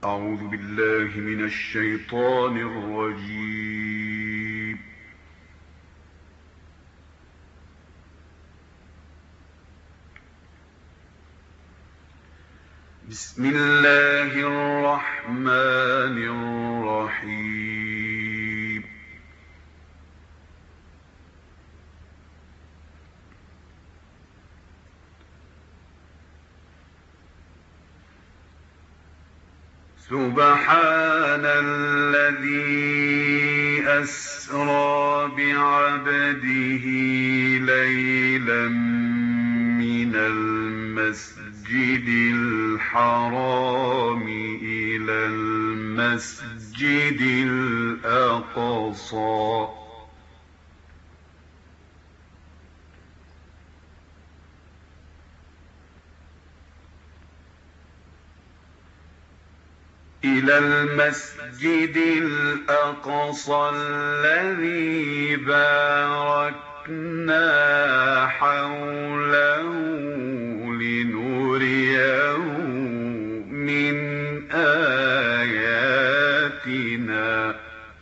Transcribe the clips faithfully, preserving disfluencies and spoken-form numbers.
أعوذ بالله من الشيطان الرجيم. بسم الله الرحمن الرحيم. سبحان الذي أسرى بعبده ليلا من المسجد الحرام إلى المسجد الأقصى إلى المسجد الأقصى الذي باركنا حوله لنريه من آياتنا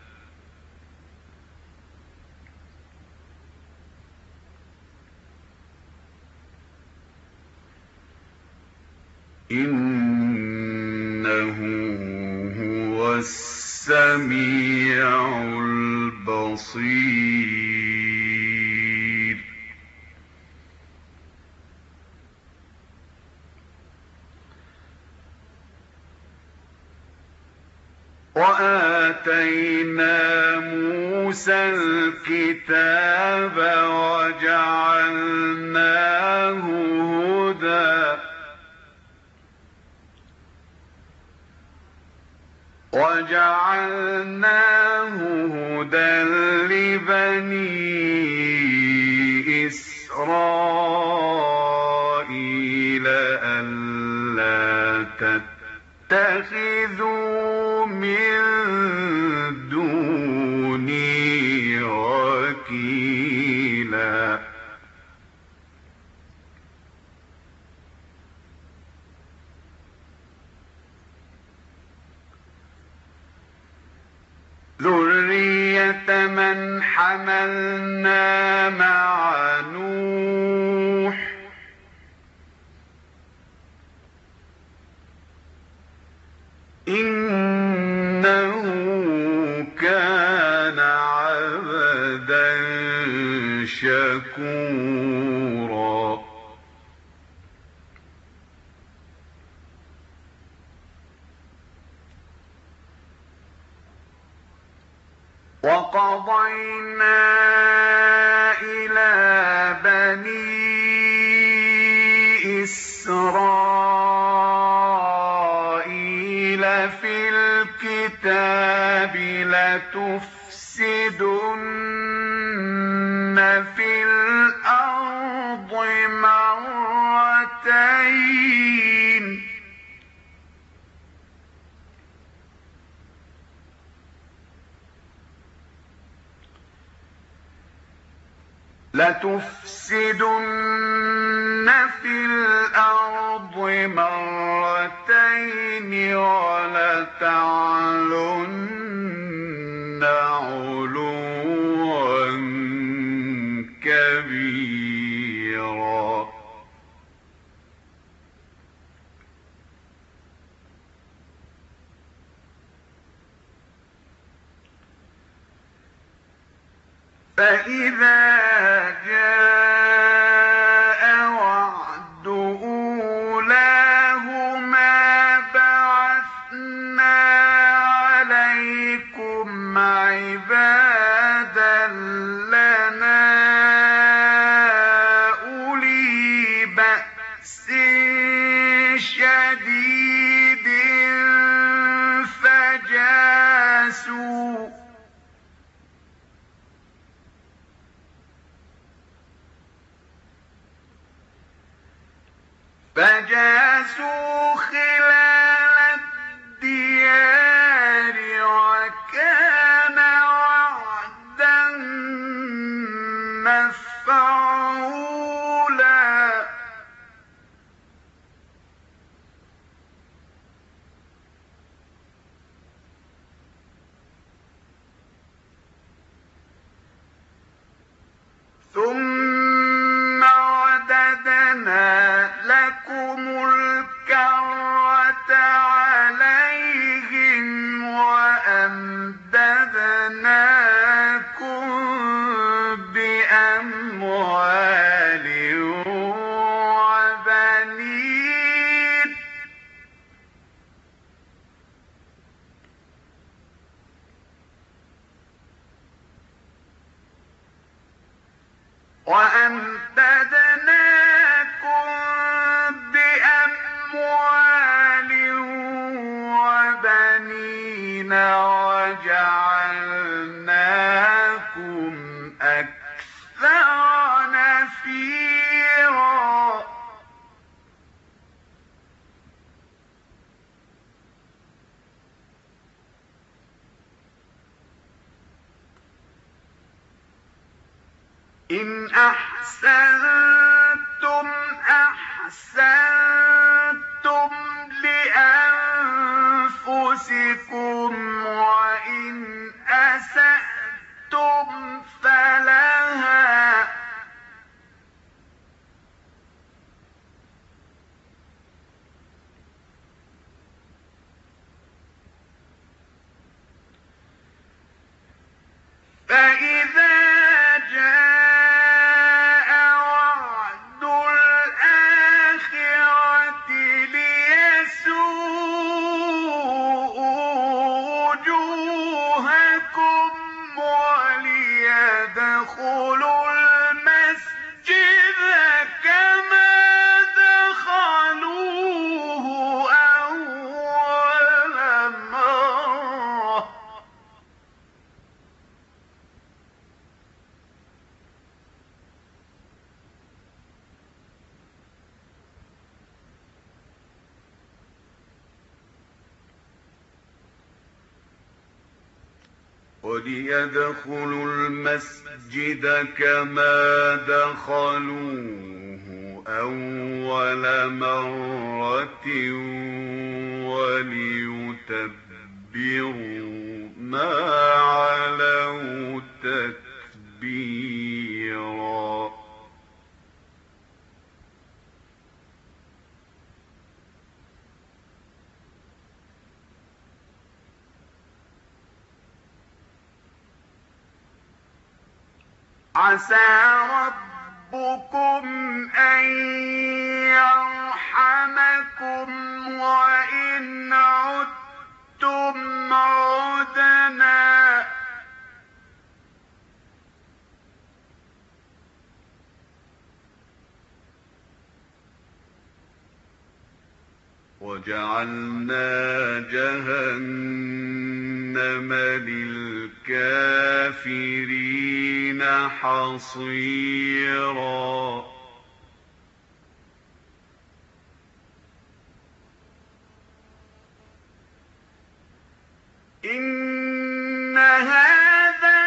إنه هو السميع البصير. وآتينا موسى الكتاب وجعلناه هدى وجعلناه هدى لبني إسرائيل ألا تتخذوا من دوني وكيلا. ذرية من حملنا مع نوح إنه كان عبدا شكورا. وقضينا إلى بني إسرائيل في الكتاب لتفسدن في الأرض مرتين لتفسدن في الأرض مرتين ولتعلن علوا كبيرا. فإذا جاء وعد أولاهما بعثنا عليكم عبادا لنا أولي بأس شديد فجاسوا فجاسوا خلال الديار وكان وعدا مفعولا. وأمددناكم بأموال وبنين وجعلناكم أكثر نفيرا إن أحسنتم أحسنتم لأنفسكم وإن أسأتم فلها فإذا جاء وعد الآخرة ليسوءوا وجوهكم وليدخلوا المسجد كما دخلوه أول مرة وليدخلوا المسجد كما دخلوه أول مرة وليتبروا ما علوا تتبيرا عسى ربكم أن يرحمكم وإن عدتم عدنا وجعلنا جهنم للكافرين حصيرا إن هذا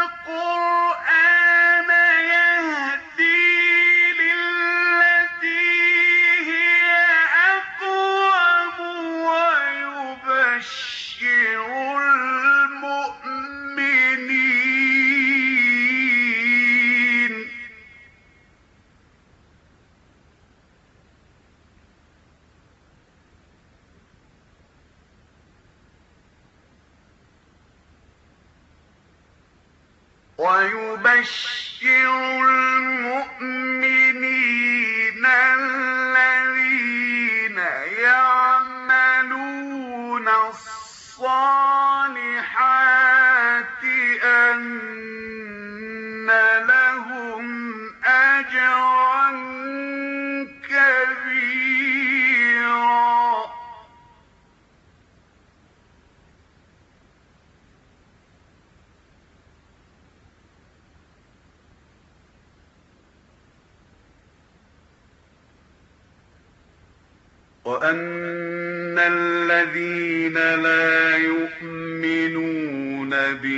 القرآن يهدي للتي هي أقوم ويبشر المؤمنين ويبشر المؤمنين الذين يعملون الصالحات أن لهم أجرا كبيرا وأن الذين لا يؤمنون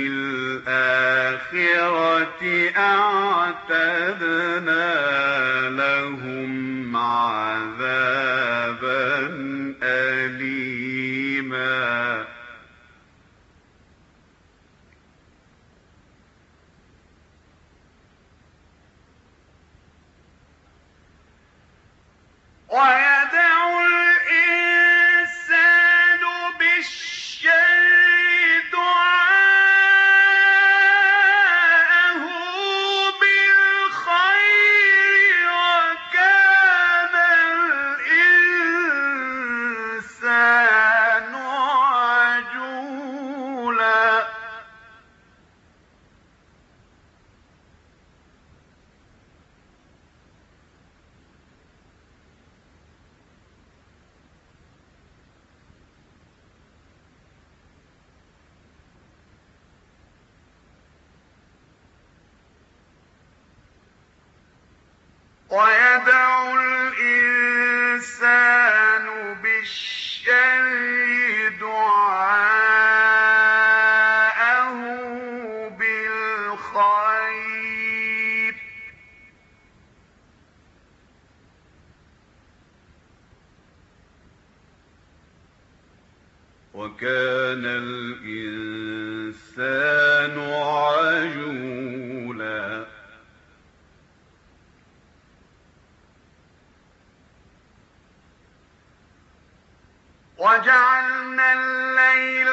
بالآخرة أعتدنا لهم عذابا أليما ويدعو الإنسان بالشر دعاءه بالخير ويدعو الإنسان بالشر دعاءه بالخير وكان الإنسان عجولا وجعلنا الليل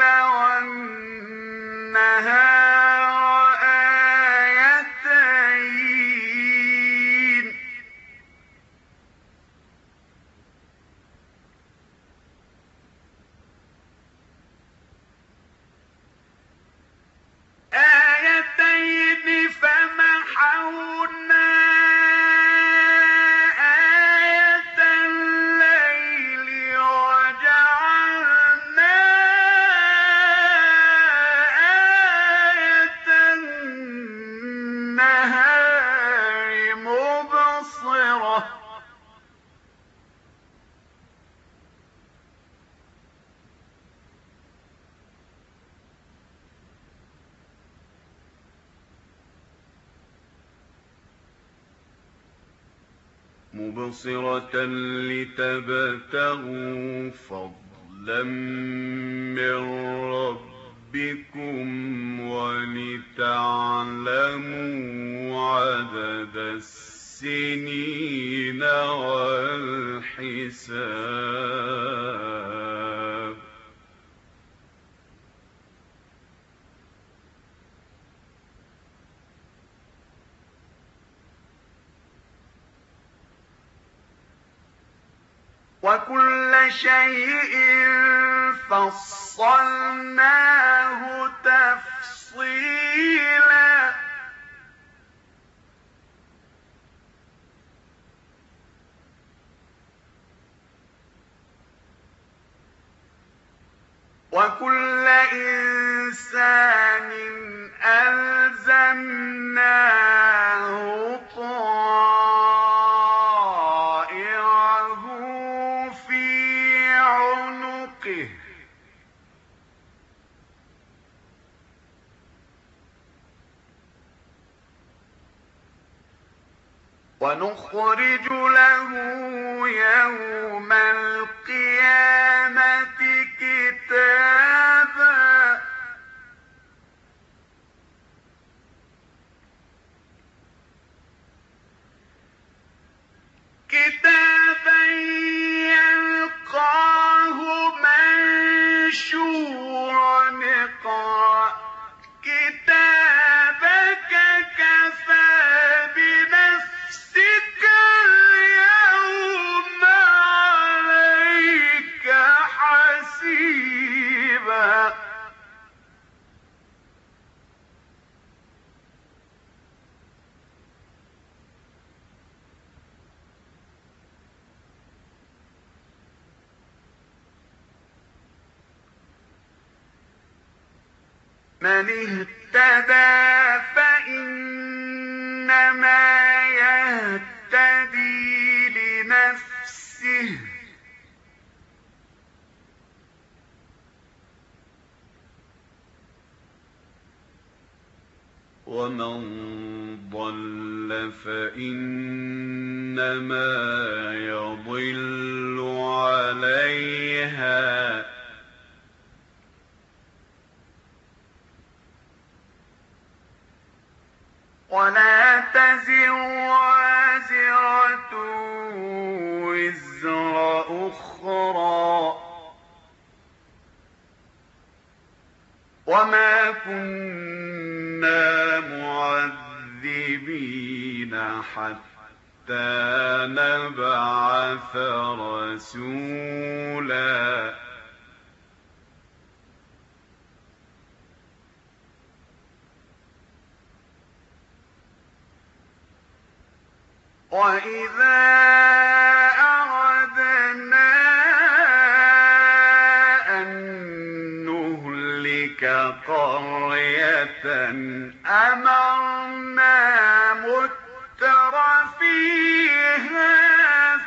والنهار آيتين آيتين فمحونا آية الليل وجعلنا آية النهار مبصرة مبصرة لتبتغوا فضلا من ربكم ولتعلموا عدد السنين والحساب وكل شيء فصلناه تفصيلا وكل إنسان ألزمناه طائره في عنقه ونخرج له يوم القيامة كتابا كتابا يلقاه منشورا اقرأ كتابك كفى بنفسك اليوم عليك حسيبا من اهتدى فإنما يهتدي لنفسه ومن ضل فإنما يضل عليها ولا تزر وازرة وزر أخرى وما كنا معذبين حتى نبعث رسولا وإذا أردنا أن نهلك قرية أمرنا متر فيها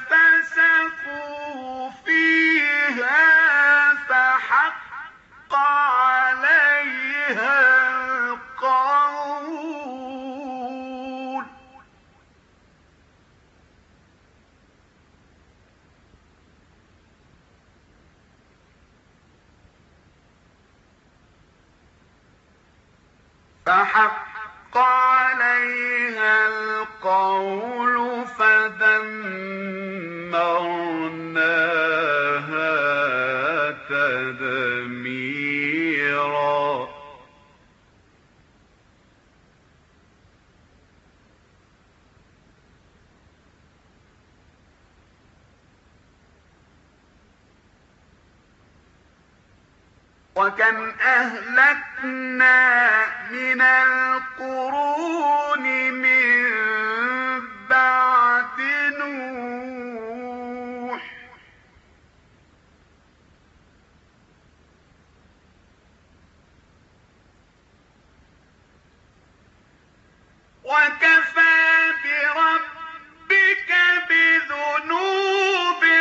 ففسقوا فيها فحق عليها القول فحق عليها القول فدمرناها تدميرا. وكم أهلكنا من القرون من بعد نوح وكفى بربك بذنوب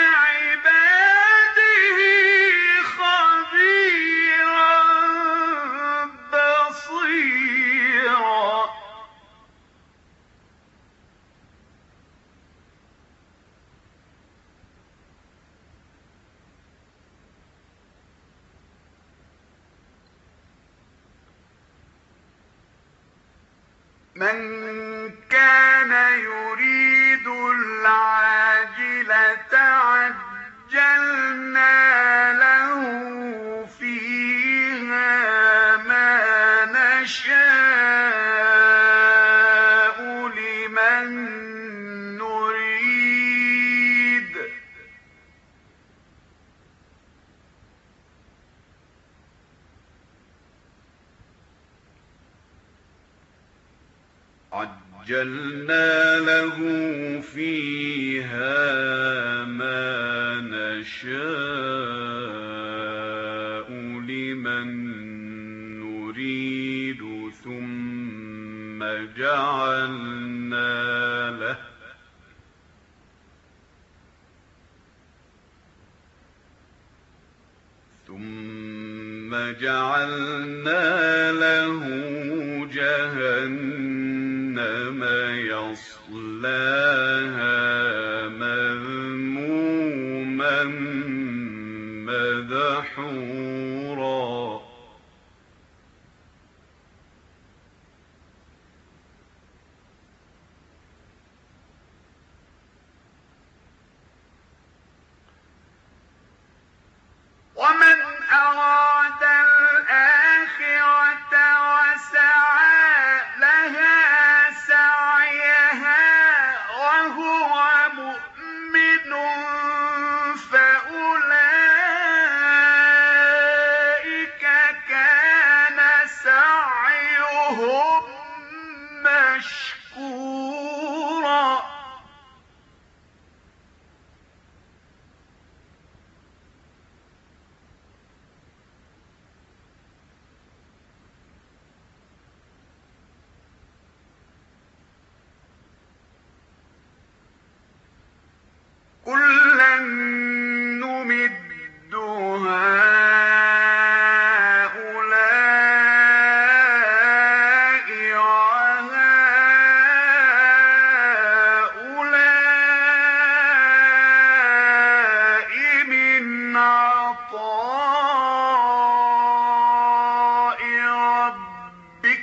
عباده خبيرا بصيرا. من كان يريد العاجلة عجلنا له فيها ما نشاء لمن نريد عجلنا له فيها ما نشاء لمن نريد ثم جعلنا له ثم جعلنا له جهنم يصلاها مذموما مدحورا. ومن أراد الآخرة وسعى لها سعيها وهو مؤمن فأولئك كان سعيهم مشكورا. كلا نمد هؤلاء وهؤلاء من عطاء ربك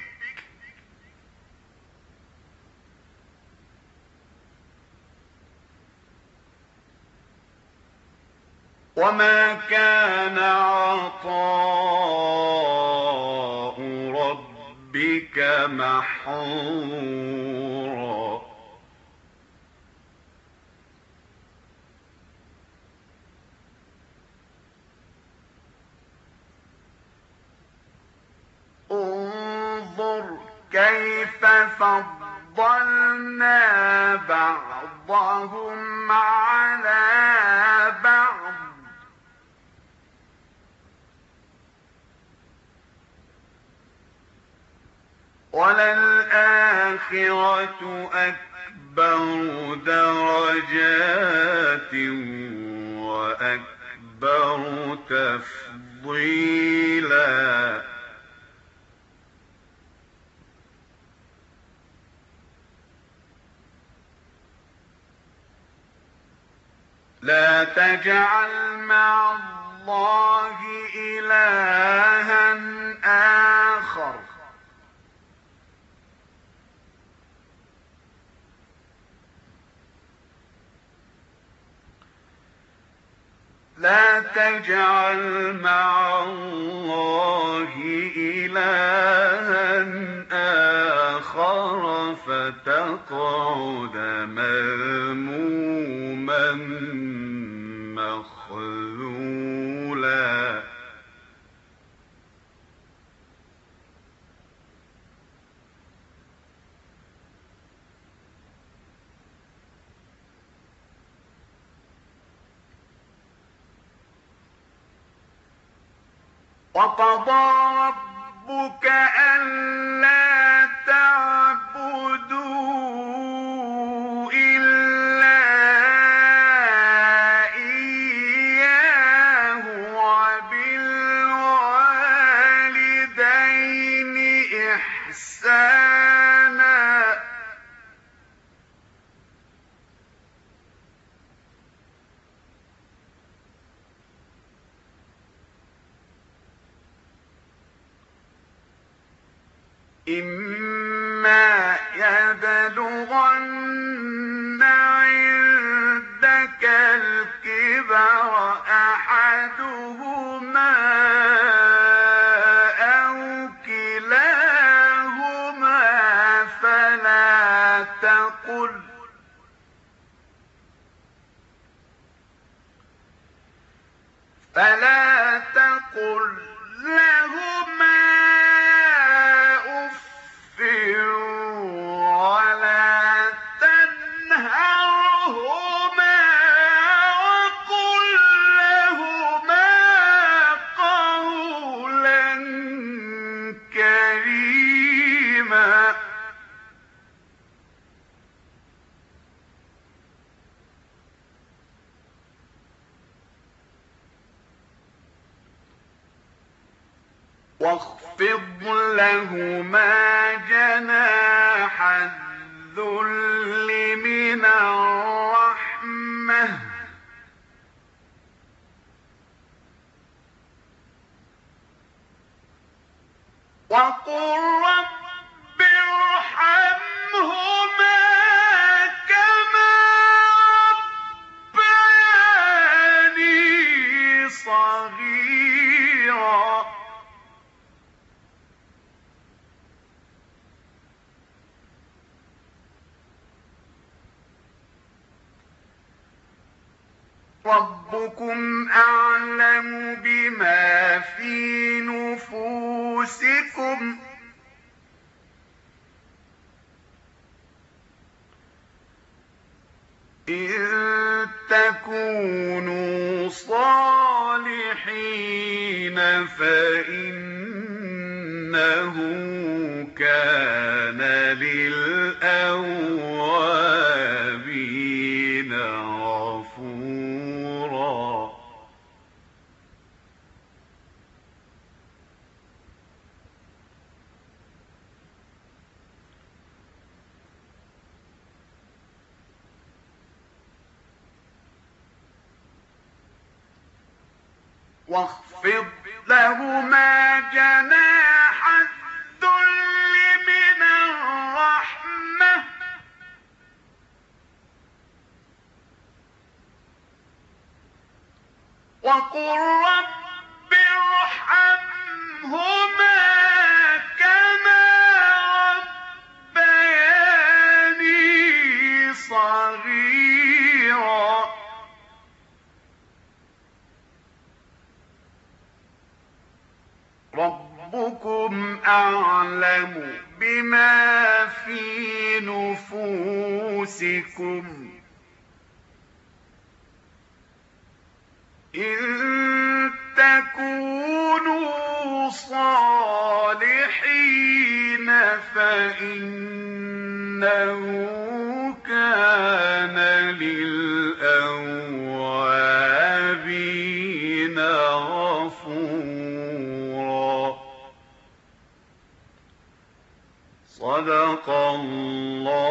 وما كان عطاء ربك محظورا. انظر كيف فضلنا بعضهم على بعض وللآخرة أكبر أكبر درجات وأكبر تفضيلا. لا تجعل مع الله إلها آخر لا تجعل مع الله إلها آخر فتقعد مذموما مخذولا. وقضى ربك ألا تعبدوا إلا إياه وبالوالدين إحسانا. إما يبلغن عندك الكبر أحدهما أو كلاهما فلا تقل فلا تقل لهما ولا تنهرهما وقل لهما قولا كريما. واخفض لهما جناح الذل من الرحمة وقل رب ارحمهما كما ربياني صغيرا. ربكم أعلم بما في نفوسكم إن تكونوا صالحين فإنه كان للأوابين غفورا. واخفض لهما جناح الذل من الرحمة وقل رب ارحمهما كما ربياني صغيرا. ربكم أعلم بما في نفوسكم إن تكونوا صالحين فإنه كان صدق الله